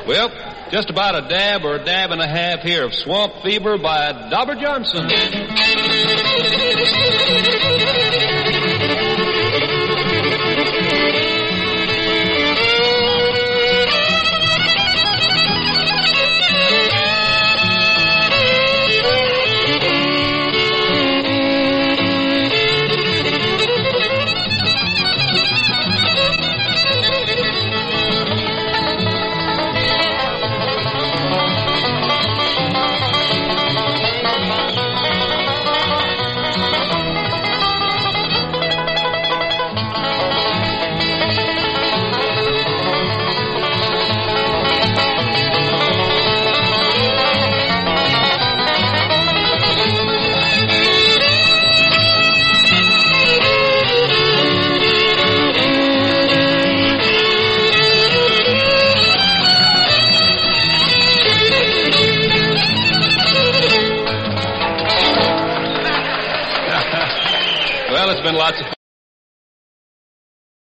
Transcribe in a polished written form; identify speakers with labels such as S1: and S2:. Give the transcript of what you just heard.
S1: Well, just about a dab or a dab and a half here of Swamp Fever by Dobber Johnson. Well, it's been lots of fun.